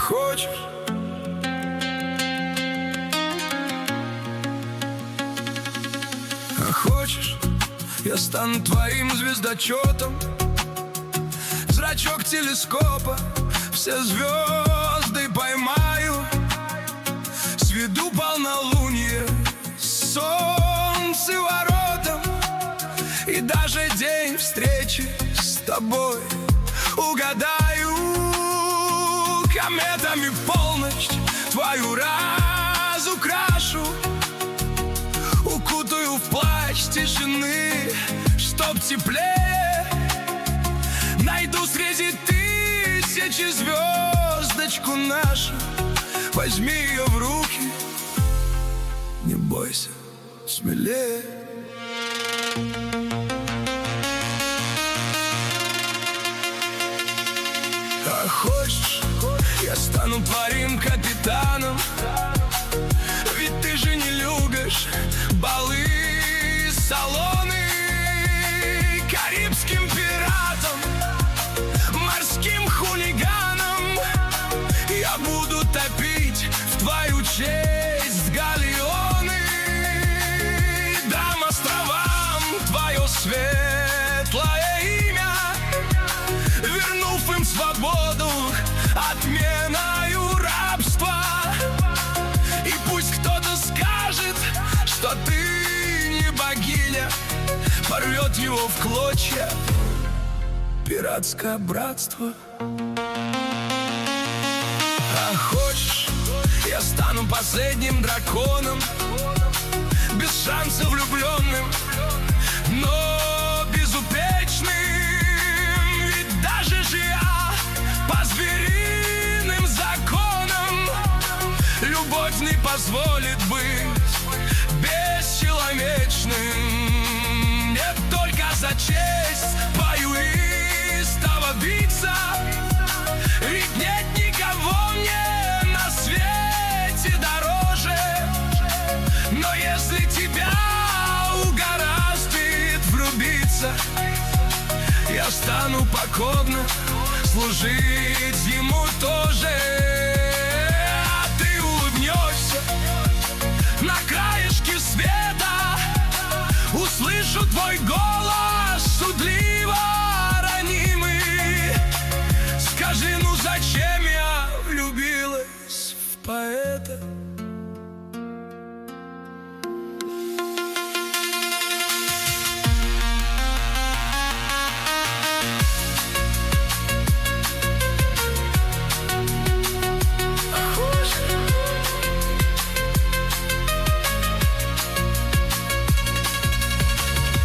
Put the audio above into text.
хочешь? А хочешь, я стану твоим звездочетом, зрачок телескопа, все звезды поймаю, сведу полнолуние, солнце воротам, и даже день встречи с тобой угадаю. Кометами полночь твою разукрашу, укутаю в плащ тишины, чтоб теплее. Найду среди тысячи звездочку нашу, возьми ее в руки, не бойся, смелее. А хочешь, я стану твоим капитаном, ведь ты же не любишь балы, салоны. Карибским пиратом, морским хулиганом я буду топить в твою честь галеоны. Дам островам твое светлое имя, вернув им свободу отменою рабства. И пусть кто-то скажет, что ты не богиня, порвет его в клочья пиратское братство. А хочешь, я стану последним драконом, без шанса влюбленным, но безупречным. Ведь даже же я по звериным законам любовь не позволит быть бесчеловечным. Мне только за честь пою истово биться, ведь нет никого мне на свете дороже. Но если тебя угораздит влюбиться, я стану покорно служить ему тоже. А ты улыбнешься на краешке света, услышу твой голос шутливый.